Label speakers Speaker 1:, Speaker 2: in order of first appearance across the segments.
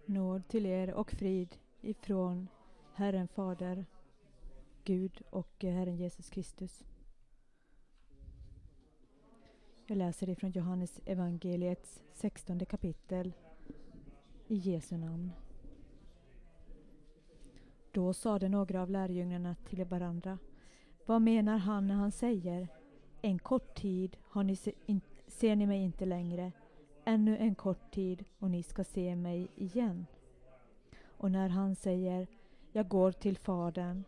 Speaker 1: Nåd till er och frid ifrån Herren Fader, Gud och Herren Jesus Kristus. Jag läser ifrån Johannes evangeliets 16 kapitel i Jesu namn. Då sade några av lärjungarna till varandra: Vad menar han när han säger: En kort tid ser ni mig inte längre, ännu en kort tid och ni ska se mig igen? Och när han säger: Jag går till Fadern.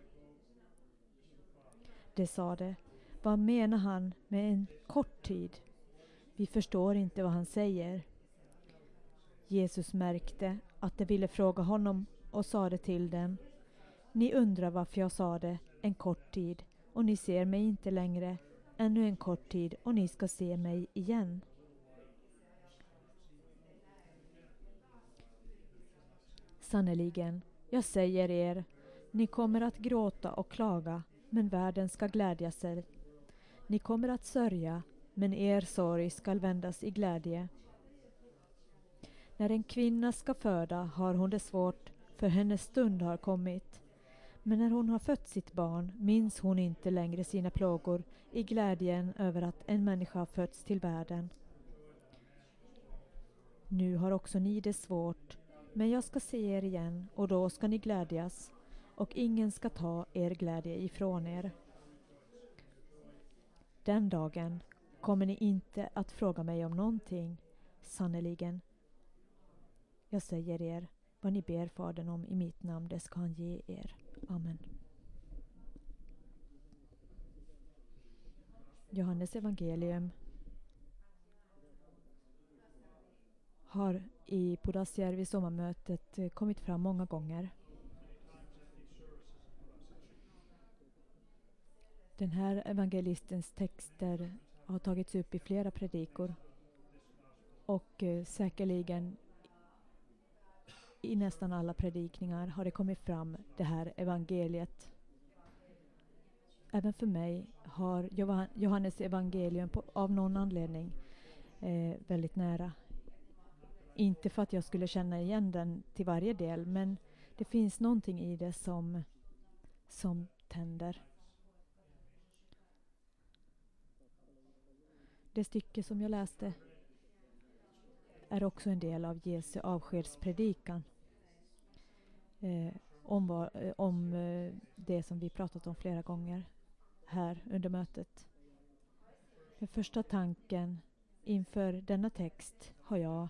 Speaker 1: De sade: Vad menar han med en kort tid? Vi förstår inte vad han säger. Jesus märkte att de ville fråga honom och sade till dem: Ni undrar varför jag sade en kort tid och ni ser mig inte längre, ännu en kort tid och ni ska se mig igen. Sannerligen, jag säger er, ni kommer att gråta och klaga, men världen ska glädja sig. Ni kommer att sörja, men er sorg ska vändas i glädje. När en kvinna ska föda har hon det svårt, för hennes stund har kommit. Men när hon har fött sitt barn minns hon inte längre sina plågor i glädjen över att en människa har fötts till världen. Nu har också ni det svårt, men jag ska se er igen och då ska ni glädjas, och ingen ska ta er glädje ifrån er. Den dagen kommer ni inte att fråga mig om någonting, sannerligen. Jag säger er, vad ni ber Fadern om i mitt namn, det ska han ge er. Amen. Johannes evangelium har i Pudasjärvi sommarmötet kommit fram många gånger. Den här evangelistens texter har tagits upp i flera predikor och säkerligen i nästan alla predikningar har det kommit fram det här evangeliet. Även för mig har Johannes evangelium av någon anledning väldigt nära. Inte för att jag skulle känna igen den till varje del, men det finns någonting i det som tänder. Det stycke som jag läste är också en del av Jesu avskedspredikan om det som vi pratat om flera gånger här under mötet. Den första tanken inför denna text har jag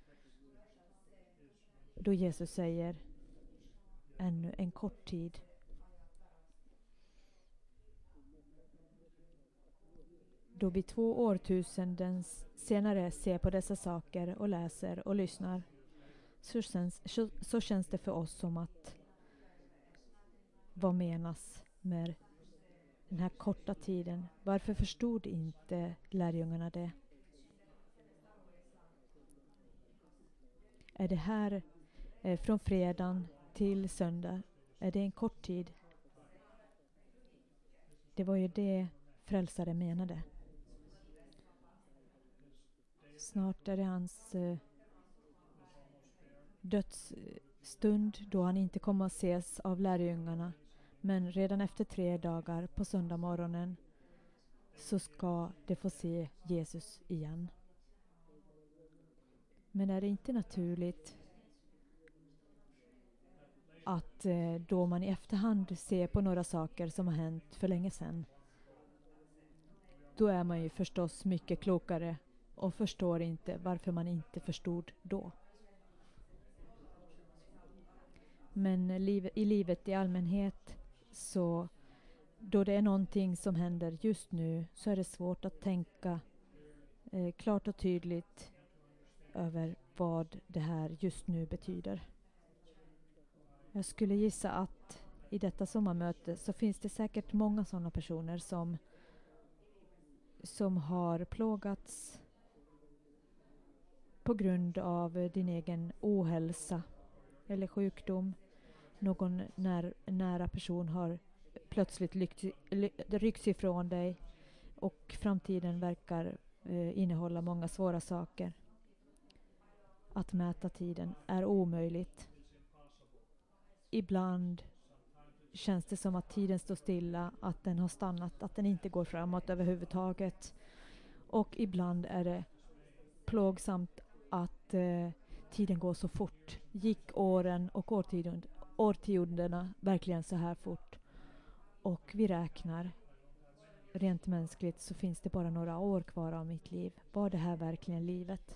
Speaker 1: då Jesus säger ännu en kort tid. Då vi 2 årtusenden senare ser på dessa saker och läser och lyssnar så känns det för oss som att vad menas med den här korta tiden? Varför förstod inte lärjungarna det? Är det här från fredagen till söndag? Är det en kort tid? Det var ju det frälsaren menade. Snart är det hans dödsstund då han inte kommer att ses av lärjungarna. Men redan efter 3 dagar på söndag morgonen så ska de få se Jesus igen. Men är det inte naturligt att då man i efterhand ser på några saker som har hänt för länge sedan, då är man ju förstås mycket klokare och förstår inte varför man inte förstod då. Men i livet i allmänhet, så då det är någonting som händer just nu, så är det svårt att tänka klart och tydligt över vad det här just nu betyder. Jag skulle gissa att i detta sommarmöte så finns det säkert många sådana personer som har plågats på grund av din egen ohälsa eller sjukdom. Någon nära person har plötsligt ryckts ifrån dig och framtiden verkar innehålla många svåra saker. att mäta tiden är omöjligt. Ibland känns det som att tiden står stilla, att den har stannat, att den inte går framåt överhuvudtaget. Och ibland är det plågsamt att tiden går så fort. Gick åren och årtiondena verkligen så här fort? Och vi räknar. Rent mänskligt så finns det bara några år kvar av mitt liv. Var det här verkligen livet?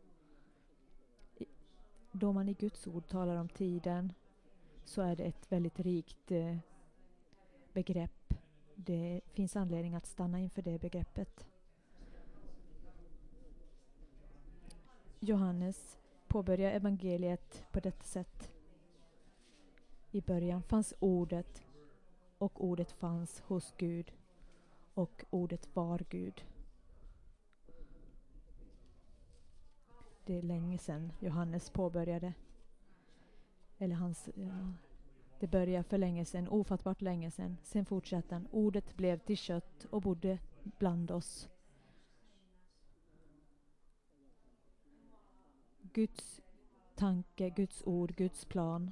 Speaker 1: Då man i Guds ord talar om tiden så är det ett väldigt rikt begrepp. Det finns anledning att stanna inför det begreppet. Johannes påbörjar evangeliet på detta sätt. I början fanns ordet, och ordet fanns hos Gud, och ordet var Gud. Det är länge sedan Johannes påbörjade. Eller det började för länge sedan, ofattbart länge sedan. Sen fortsätter han. Ordet blev till kött och bodde bland oss. Guds tanke, Guds ord, Guds plan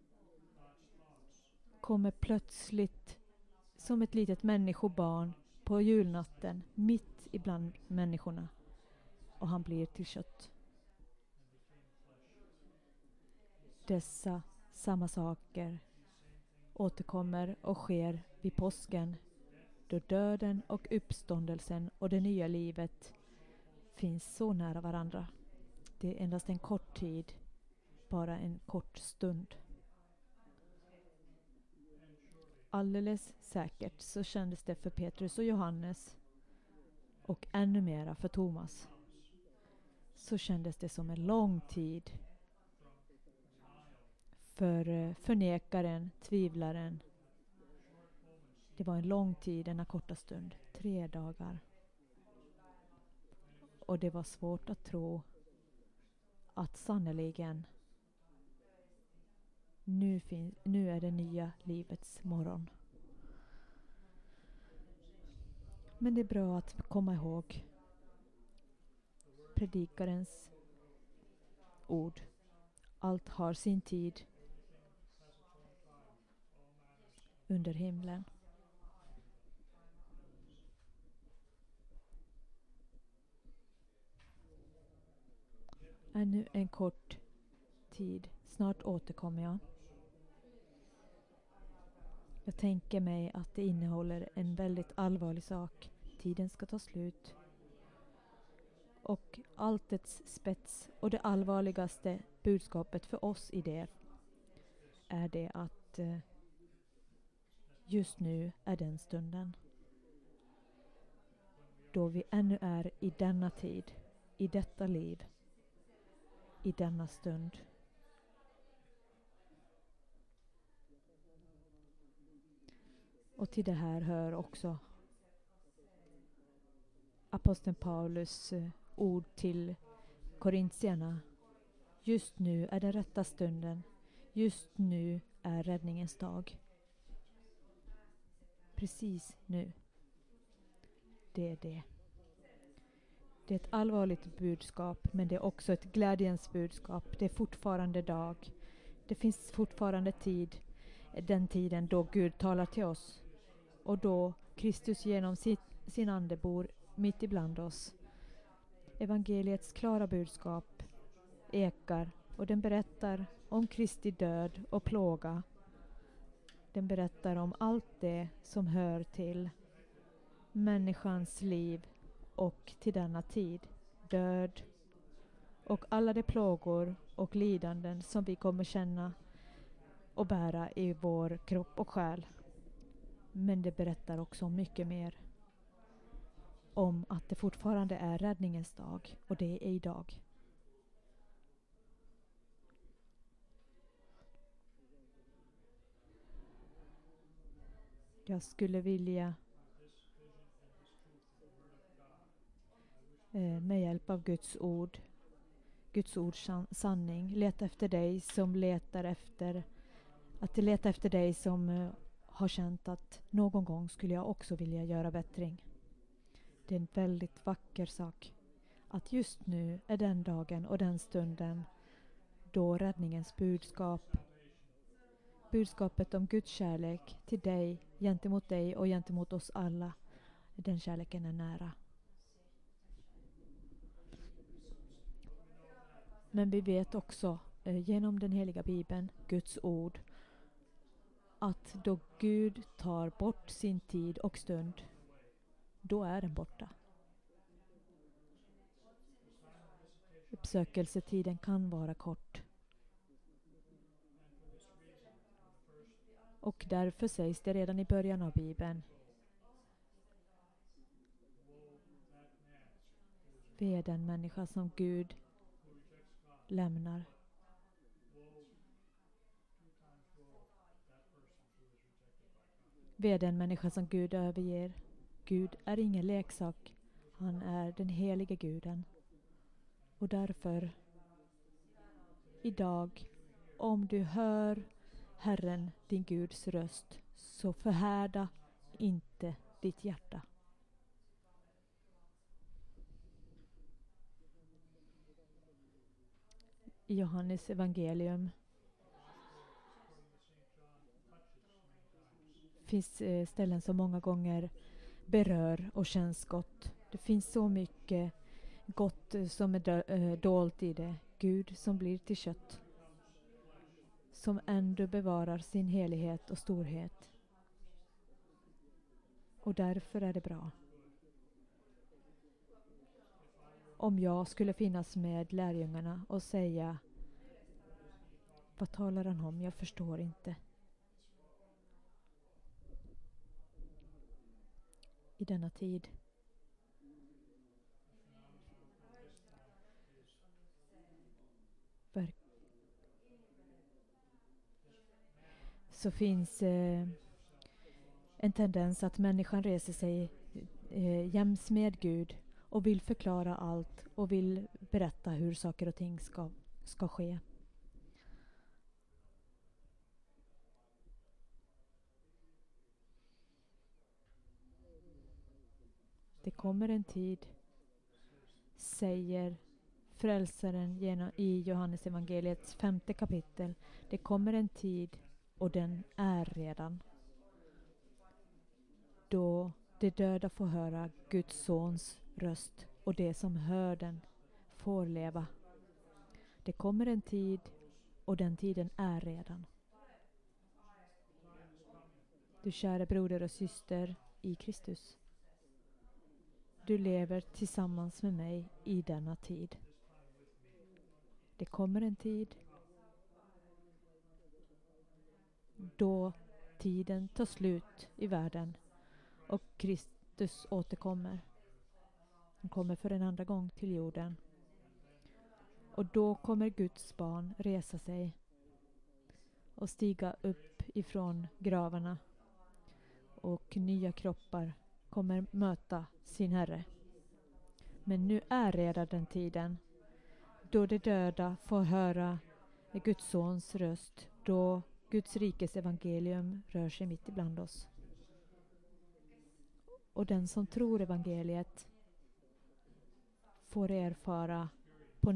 Speaker 1: kommer plötsligt som ett litet människobarn på julnatten mitt ibland människorna, och han blir till kött. Dessa samma saker återkommer och sker vid påsken, då döden och uppståndelsen och det nya livet finns så nära varandra. Det är endast en kort tid, bara en kort stund. Alldeles säkert så kändes det för Petrus och Johannes, och ännu mera för Thomas. Så kändes det som en lång tid för förnekaren, tvivlaren. Det var en lång tid, denna korta stund, 3 dagar. Och det var svårt att tro att sannoliken nu är det nya livets morgon. Men det är bra att komma ihåg predikarens ord. Allt har sin tid under himlen. Ännu en kort tid. Snart återkommer jag. Jag tänker mig att det innehåller en väldigt allvarlig sak. Tiden ska ta slut. Och alltets spets och det allvarligaste budskapet för oss i det är det att just nu är den stunden då vi ännu är i denna tid, i detta liv, i denna stund. Och till det här hör också aposteln Paulus ord till korintierna. Just nu är den rätta stunden. Just nu är räddningens dag. Precis nu. Det är det. Det är ett allvarligt budskap, men det är också ett glädjens budskap. Det är fortfarande dag. Det finns fortfarande tid. Den tiden då Gud talar till oss. Och då Kristus genom sin ande bor mitt ibland oss. Evangeliets klara budskap ekar, och den berättar om Kristi död och plåga. Den berättar om allt det som hör till människans liv och till denna tid. Död och alla de plågor och lidanden som vi kommer känna och bära i vår kropp och själ. Men det berättar också mycket mer om att det fortfarande är räddningens dag, och det är idag. Jag skulle vilja med hjälp av Guds ords sanning, leta efter dig som letar efter dig som har känt att någon gång skulle jag också vilja göra bättring. Det är en väldigt vacker sak att just nu är den dagen och den stunden då räddningens budskap, budskapet om Guds kärlek till dig, gentemot dig och gentemot oss alla, den kärleken är nära. Men vi vet också genom den heliga Bibeln, Guds ord, att då Gud tar bort sin tid och stund, då är den borta. Uppsökelsetiden kan vara kort. Och därför sägs det redan i början av Bibeln: ve den människa som Gud lämnar. Ve den människa som Gud överger. Gud är ingen leksak. Han är den helige Guden. Och därför, idag, om du hör Herren, din Guds röst, så förhärda inte ditt hjärta. I Johannes evangelium finns ställen som många gånger berör och känns gott. Det finns så mycket gott som är dolt i det. Gud som blir till kött, som ändå bevarar sin helighet och storhet. Och därför är det bra. Om jag skulle finnas med lärjungarna och säga: vad talar han om? Jag förstår inte. I denna tid. Så finns en tendens att människan reser sig jäms med Gud och vill förklara allt och vill berätta hur saker och ting ska ske. Det kommer en tid, säger frälsaren i Johannes evangeliets 5:e kapitel. Det kommer en tid, och den är redan, då de döda får höra Guds sons röst, och det som hör den får leva. Det kommer en tid, och den tiden är redan. Du kära broder och syster i Kristus, du lever tillsammans med mig i denna tid. Det kommer en tid då tiden tar slut i världen och Kristus återkommer. Han kommer för en andra gång till jorden. Och då kommer Guds barn resa sig och stiga upp ifrån gravarna, och nya kroppar kommer möta sin Herre. Men nu är redan den tiden då de döda får höra Guds sons röst, då Guds rikes evangelium rör sig mitt ibland oss. Och den som tror evangeliet får erfara på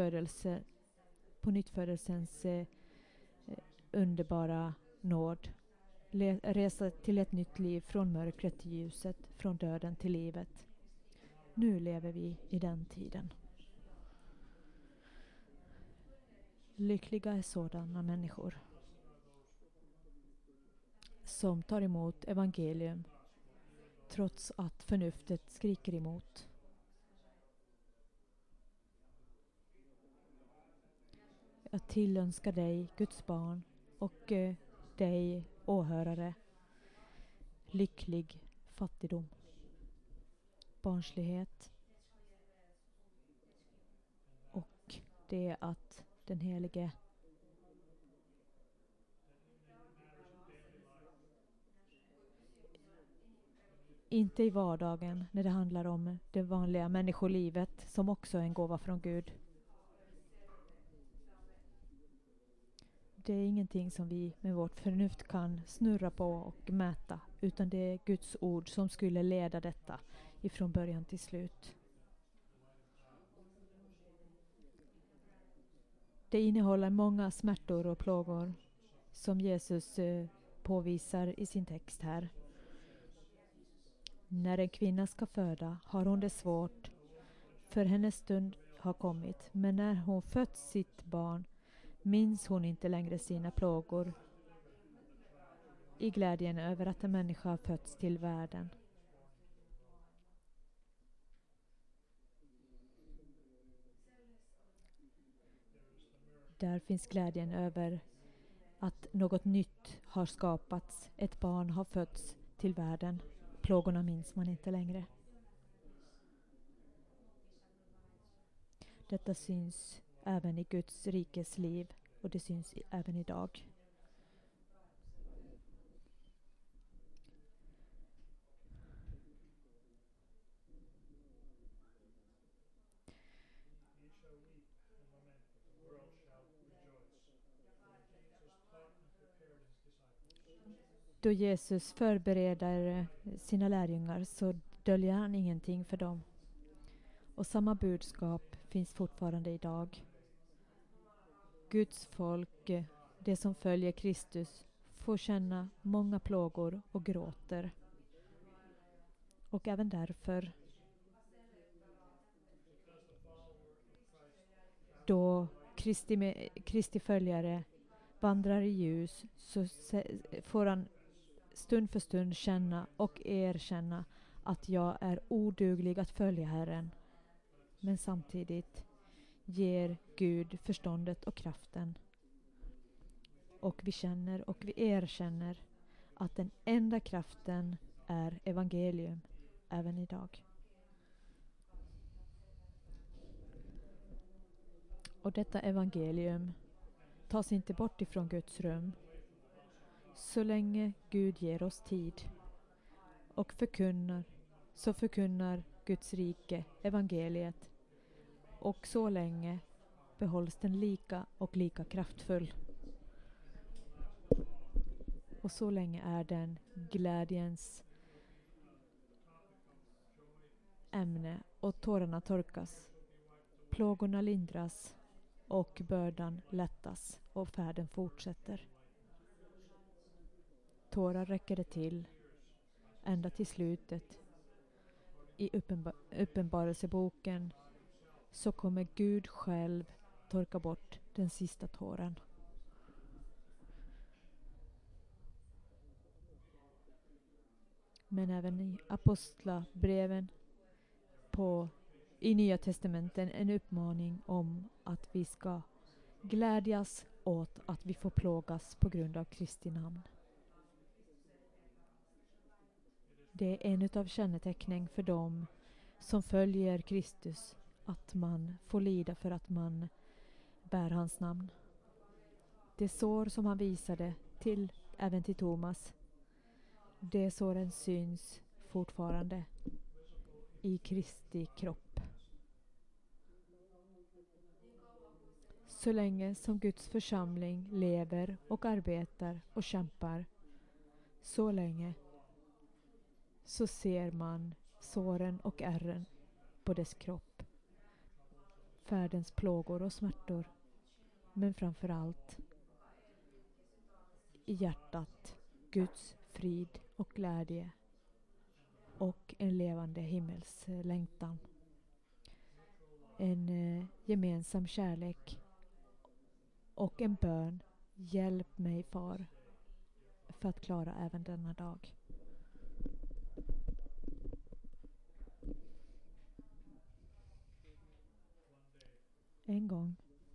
Speaker 1: nyttfödelsens underbara nåd. Resa till ett nytt liv, från mörkret till ljuset, från döden till livet. Nu lever vi i den tiden. Lyckliga är sådana människor som tar emot evangelium trots att förnuftet skriker emot. Jag tillönskar dig, Guds barn, och dig, åhörare, lycklig fattigdom, barnslighet, och det är att den helige inte i vardagen, när det handlar om det vanliga människolivet som också är en gåva från Gud. Det är ingenting som vi med vårt förnuft kan snurra på och mäta, utan det är Guds ord som skulle leda detta ifrån början till slut. Det innehåller många smärtor och plågor som Jesus påvisar i sin text här. När en kvinna ska föda har hon det svårt, för hennes stund har kommit. Men när hon fött sitt barn minns hon inte längre sina plågor i glädjen över att en människa har fötts till världen. Där finns glädjen över att något nytt har skapats. Ett barn har fötts till världen. Plågorna minns man inte längre. Detta syns även i Guds rikes liv och det syns även idag. Då Jesus förbereder sina lärjungar så döljer han ingenting för dem. Och samma budskap finns fortfarande idag. Guds folk, det som följer Kristus, får känna många plågor och gråter. Och även därför, då Kristi följare vandrar i ljus, så får han stund för stund känna och erkänna att jag är oduglig att följa Herren. Men samtidigt ger Gud förståndet och kraften. Och vi känner och vi erkänner att den enda kraften är evangelium även idag. Och detta evangelium tas inte bort ifrån Guds rum så länge Gud ger oss tid och förkunnar Guds rike evangeliet, och så länge behålls den lika kraftfull. Och så länge är den glädjens ämne och tårarna torkas, plågorna lindras och bördan lättas och färden fortsätter. Tårar räcker det till ända till slutet. I uppenbarelseboken så kommer Gud själv torka bort den sista tåren. Men även i apostlabreven i Nya testamenten en uppmaning om att vi ska glädjas åt att vi får plågas på grund av Kristi namn. Det är en utav kännetecknen för dem som följer Kristus, att man får lida för att man bär hans namn. Det sår som han visade även till Thomas, det såren syns fortfarande i Kristi kropp. Så länge som Guds församling lever och arbetar och kämpar, så länge så ser man såren och ärren på dess kropp, färdens plågor och smärtor, men framför allt i hjärtat Guds frid och glädje och en levande himmelslängtan. En gemensam kärlek och en bön: hjälp mig, far, för att klara även denna dag. En gång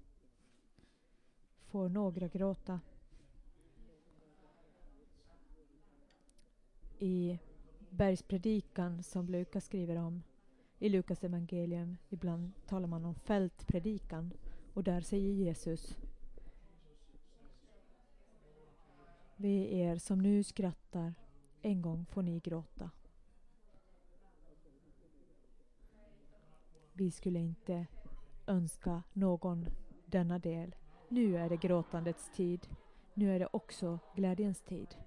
Speaker 1: får några gråta. I bergspredikan som Lukas skriver om i Lukas evangelium, ibland talar man om fältpredikan, och där säger Jesus: ve er som nu skrattar, en gång får ni gråta. Vi skulle inte önska någon denna del. Nu är det gråtandets tid. Nu är det också glädjens tid.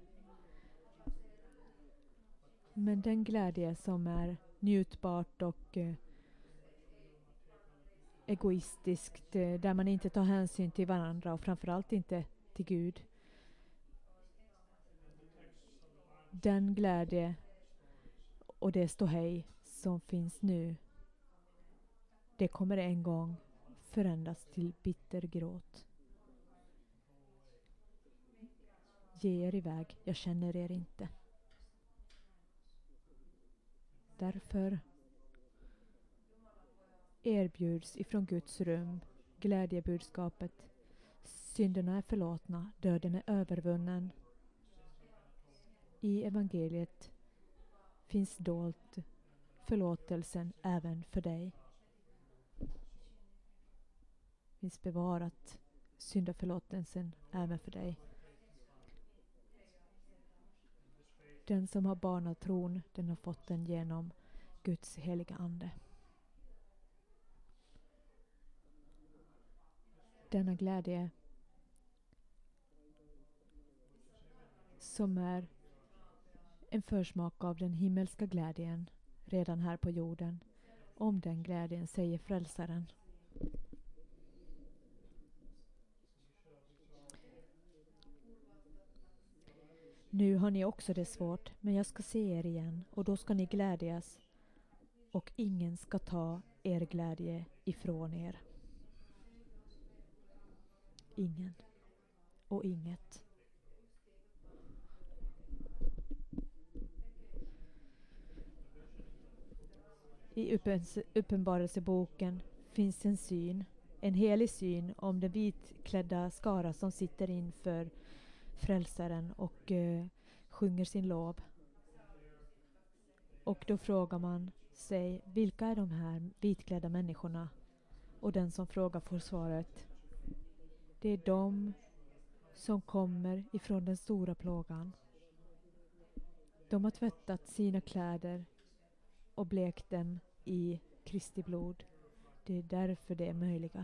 Speaker 1: Men den glädje som är njutbart och egoistiskt, där man inte tar hänsyn till varandra och framförallt inte till Gud. Den glädje och det ståhej som finns nu, det kommer en gång förändras till bitter gråt. Ge er iväg, jag känner er inte. Därför erbjuds ifrån Guds rum glädjebudskapet. Synderna är förlåtna, döden är övervunnen. I evangeliet finns dolt förlåtelsen även för dig. Finns bevarat syndaförlåtelsen även för dig. Den som har barnatron, den har fått den genom Guds heliga ande. Denna glädje som är en försmak av den himmelska glädjen redan här på jorden. Om den glädjen säger frälsaren. Nu har ni också det svårt, men jag ska se er igen och då ska ni glädjas och ingen ska ta er glädje ifrån er. Ingen och inget. I uppenbarelseboken finns en syn, en helig syn om den vitklädda skara som sitter inför frälsaren och sjunger sin lov. Och då frågar man sig, vilka är de här vitklädda människorna? Och den som frågar får svaret, det är de som kommer ifrån den stora plågan. De har tvättat sina kläder och blekt dem i Kristi blod. Det är därför det är möjliga.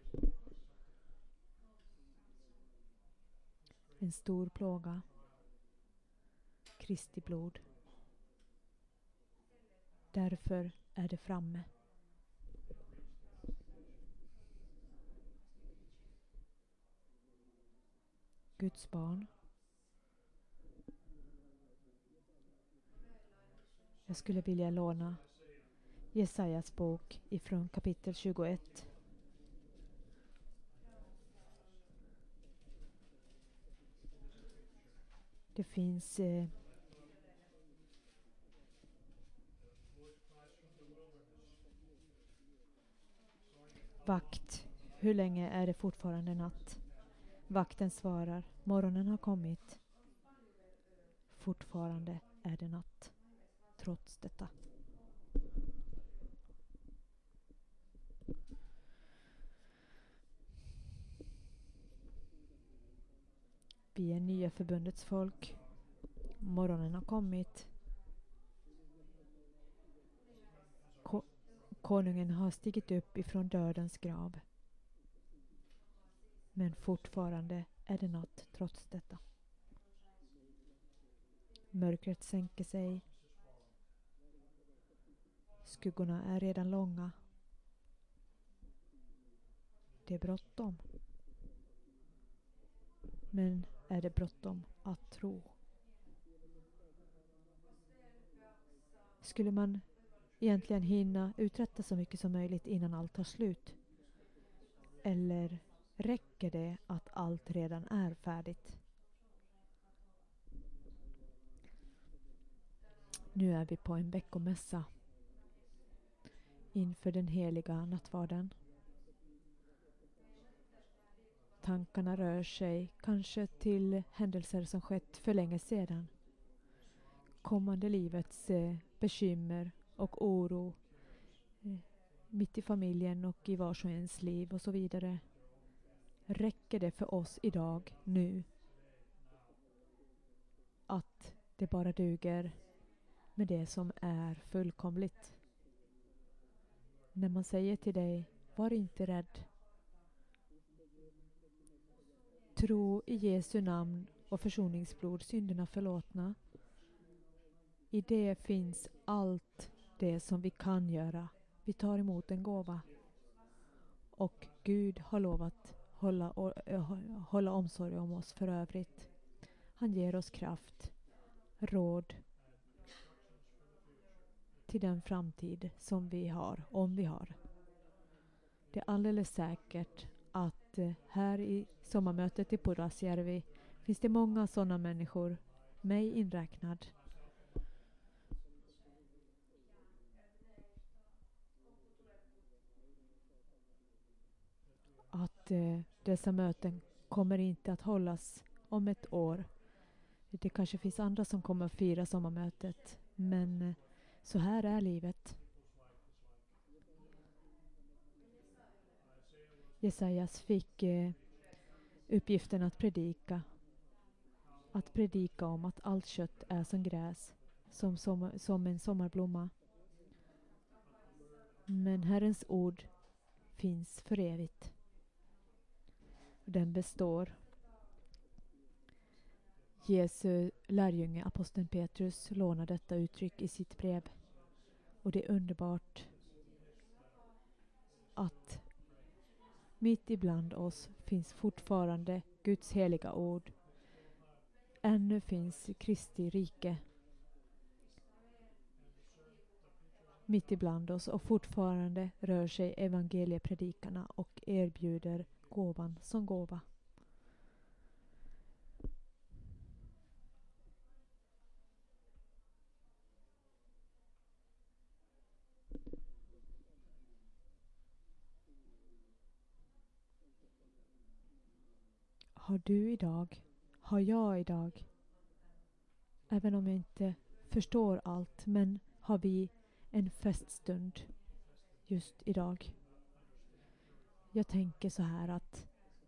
Speaker 1: En stor plåga. Kristi blod. Därför är det framme. Guds barn. Jag skulle vilja låna Jesajas bok ifrån kapitel 21. Det finns vakt. Hur länge är det fortfarande natt? Vakten svarar, morgonen har kommit. Fortfarande är det natt. Trots detta. Vi är nya förbundets folk. Morgonen har kommit. Konungen har stigit upp ifrån dödens grav. Men fortfarande är det natt trots detta. Mörkret sänker sig. Skuggorna är redan långa. Det är bråttom. Men är det bråttom att tro? Skulle man egentligen hinna uträtta så mycket som möjligt innan allt tar slut? Eller räcker det att allt redan är färdigt? Nu är vi på en veckomässa inför den heliga nattvarden. Tankarna rör sig kanske till händelser som skett för länge sedan. Kommande livets bekymmer och oro mitt i familjen och i vars och ens liv och så vidare. Räcker det för oss idag, nu, att det bara duger med det som är fullkomligt? När man säger till dig, var inte rädd. Tro i Jesu namn och försoningsblod, synderna förlåtna. I det finns allt det som vi kan göra. Vi tar emot en gåva. och Gud har lovat hålla omsorg om oss för övrigt. Han ger oss kraft, råd till den framtid som vi har, om vi har. Det är alldeles säkert att här i sommarmötet i Pudasjärvi finns det många sådana människor, mig inräknad. Att dessa möten kommer inte att hållas om ett år. Det kanske finns andra som kommer att fira sommarmötet, men så här är livet. Jesajas fick uppgiften att predika om att allt kött är som gräs, som en sommarblomma. Men Herrens ord finns för evigt. Den består. Jesu lärjunge, aposteln Petrus, lånar detta uttryck i sitt brev. Och det är underbart att mitt ibland oss finns fortfarande Guds heliga ord. Ännu finns Kristi rike mitt ibland oss och fortfarande rör sig evangeliepredikarna och erbjuder gåvan som gåva. Har jag idag, även om jag inte förstår allt, men har vi en feststund just idag? Jag tänker så här att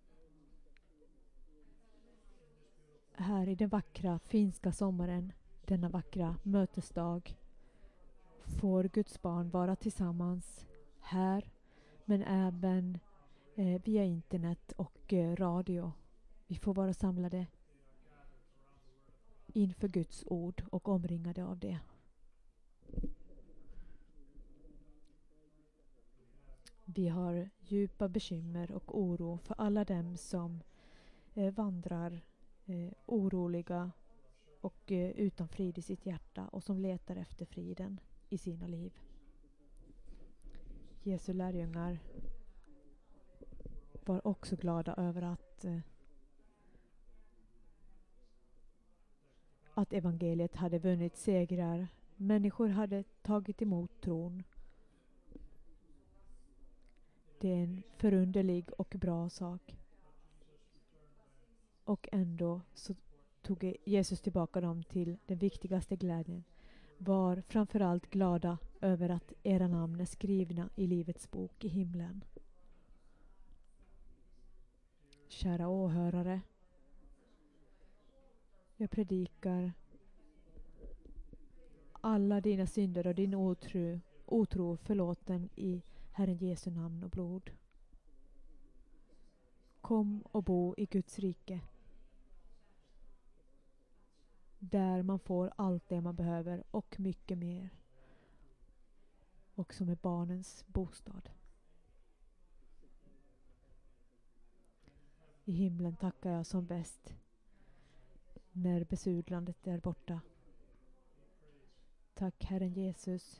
Speaker 1: här i den vackra finska sommaren, denna vackra mötesdag, får Guds barn vara tillsammans här, men även via internet och radio. Vi får vara samlade inför Guds ord och omringade av det. Vi har djupa bekymmer och oro för alla dem som vandrar oroliga och utan frid i sitt hjärta och som letar efter friden i sina liv. Jesu lärjungar var också glada över att evangeliet hade vunnit segrar. Människor hade tagit emot tron. Det är en förunderlig och bra sak. Och ändå så tog Jesus tillbaka dem till den viktigaste glädjen. Var framförallt glada över att era namn är skrivna i livets bok i himlen. Kära åhörare, jag predikar alla dina synder och din otro förlåten i Herren Jesu namn och blod. Kom och bo i Guds rike. Där man får allt det man behöver och mycket mer. Och som är barnens bostad. I himlen tackar jag som bäst när besudlandet är borta. Tack Herren Jesus.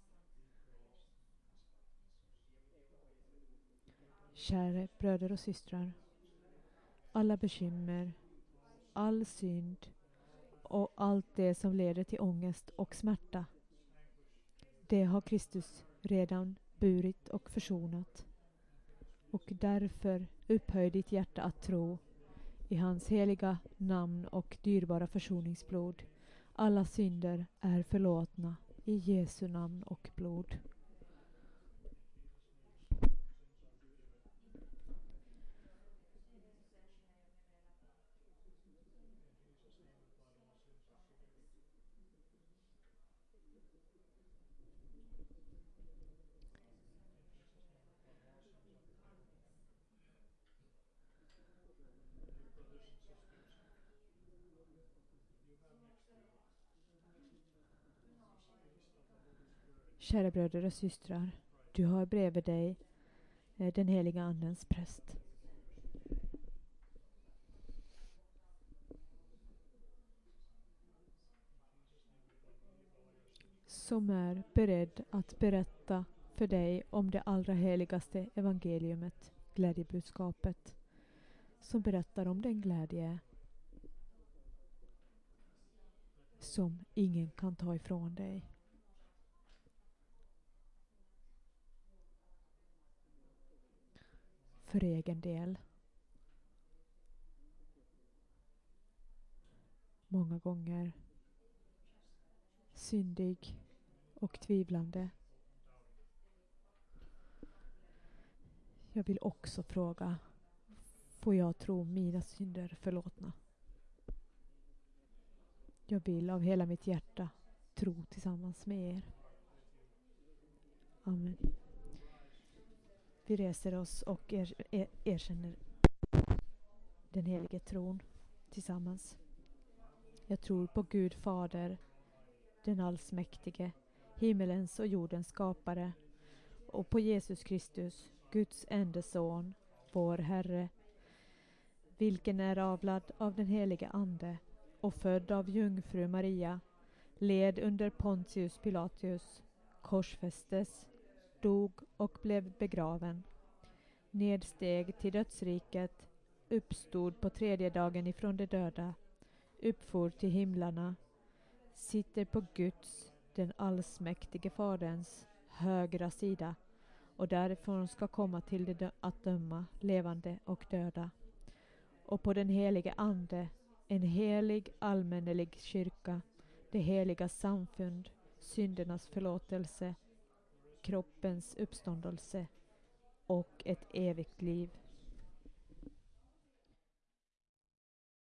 Speaker 1: Kära bröder och systrar. Alla bekymmer, all synd och allt det som leder till ångest och smärta. Det har Kristus redan burit och försonat. Och därför upphöj ditt hjärta att tro i hans heliga namn och dyrbara försoningsblod. Alla synder är förlåtna i Jesu namn och blod. Kära bröder och systrar, du har bredvid dig den heliga andens präst. Som är beredd att berätta för dig om det allra heligaste evangeliumet, glädjebudskapet, som berättar om den glädje som ingen kan ta ifrån dig. För egen del. Många gånger syndig och tvivlande. Jag vill också fråga, får jag tro mina synder förlåtna? Jag vill av hela mitt hjärta tro tillsammans med er. Amen. Vi reser oss och erkänner den helige tron tillsammans. Jag tror på Gud Fader, den allsmäktige, himmelens och jordens skapare, och på Jesus Kristus, Guds enda son, vår Herre, vilken är avlad av den helige Ande och född av jungfru Maria, led under Pontius Pilatus, korsfästes, dog och blev begraven, nedsteg till dödsriket, uppstod på tredje dagen ifrån de döda, uppfor till himlarna, sitter på Guds, den allsmäktige Faderns, högra sida, och därifrån ska komma till att döma levande och döda. Och på den helige Ande, en helig allmännelig kyrka, det heliga samfund, syndernas förlåtelse, kroppens uppståndelse och ett evigt liv.